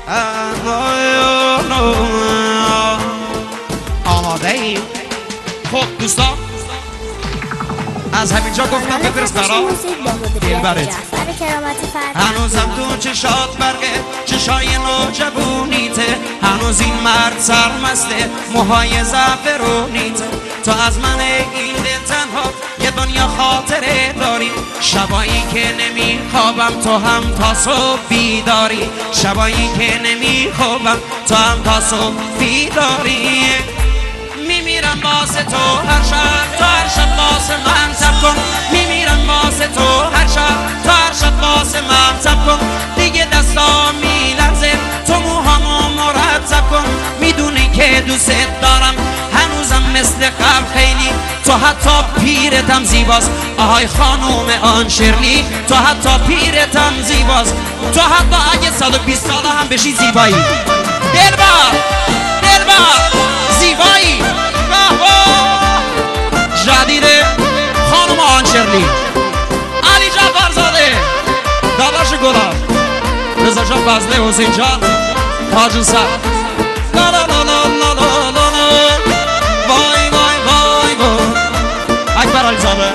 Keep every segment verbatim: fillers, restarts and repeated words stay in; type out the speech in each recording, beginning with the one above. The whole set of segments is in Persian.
آماده ایم. خب دوستان از همینجا گفتم بفرست برا دلبرت. هنوزم تو چشات برقه، چشای نوجوونیته، هنوز این مرد سرمسته، موهای زعفرونیته. تو از من این دل تنها یه دنیا خاطره داری، شبایی که نمیخوابم تو هم تا صبح بیداری، شبایی که نمیخوابم تو هم تا صبح بیداری. میمیرم واسه تو هر شب، تو هر شب واسه من تب کن. میمیرم واسه تو هر شب، تو هر شب واسه من تب کن. دیگه دستا میلرزه، تو موهامو مرتب کن. میدونی که دوست دارم هنوزم مثل قبل خیلی، تو حتی پیرتم زیباست آهای خانوم آن شرلی، تو حتی پیرتم زیباست، تو حتی اگه صد و بیست ساله هم بشی زیبایی. دلبر دلبر زیبایی جدیده خانم آن شرلی. علی جعفرزاده داداش گلاب، رضا جان فضله، حسین جان، تاج سر. لا لا لا لا لا لا لا وای وای وای وای اکبر علیزاده.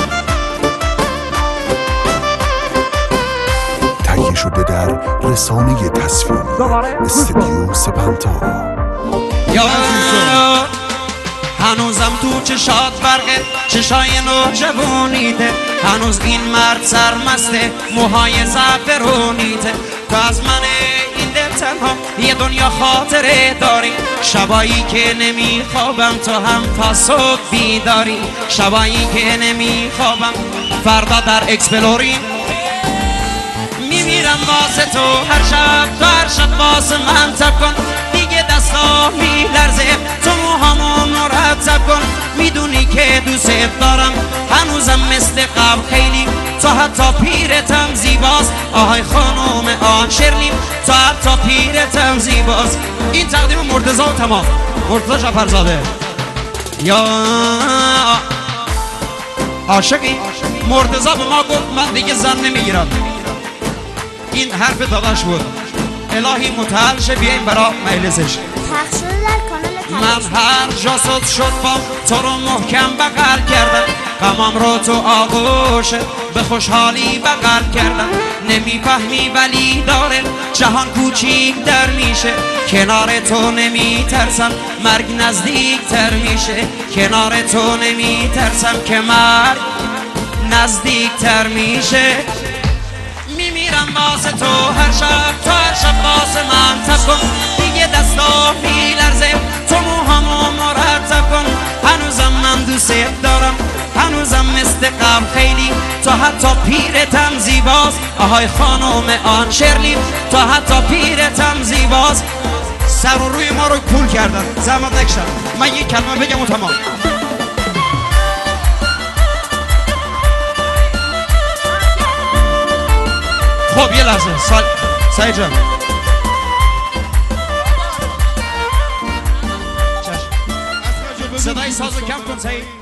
تهیه شده در رسانه تصویر استودیو سپنتا. یا هنوزم تو چشات برقه، چشای نوجوونیته، هنوز این مرد سرمسته، موهای زعفرونیته. تو از من این دل تنها یه دنیا خاطره داری، شبایی که نمیخوابم تو هم تا صبح بیداری، شبایی که نمیخوابم فردا در اکسپلورین. میمیرم واسه تو هر شب، تو هر شب واسه من تب کن. دیگه دستا میلرزه، تو موهامو مرتب کن. میدونی که دوست دارم هنوزم مثل قبل خیلی، تو حتی پیرتم زیباست آهای خانوم آن شرلی، تو حتی پیرتم زیباست. این تقدیم مرتضی و تمام. مرتضی جعفرزاده. یا عاشقی مرتضی به ما گفت من دیگه زن نمیگیرم. این حرف داداش بود. الهی متعال شه بیایم برا مجلسش. من هر جا صد شد با تو رو محکم بغل کردم، غمام رو تو آغوشه به خوشحالی بغل کردم. نمیفهمی ولی داره جهان کوچیک در میشه، کنار تو نمیترسم مرگ نزدیک تر میشه، کنار تو نمیترسم که مرگ نزدیک تر میشه. میمیرم واسه تو هر شب، تو هر شب واسه من تب کن. دیگه دستا میلرزه، تو موهامو مرتب کن. هنوزم من دوست دارم، هنوزم مثل قبل خیلی، تو حتی پیرتم زیباست آهای خانوم آن شرلی، تو حتی پیرتم زیباست. سر و روی ما رو کول کردن، زحمت نکشن. من یک کلمه بگم و تمام. خب یه لحظه سال سعید جان، صدای سازو کم کن سعید.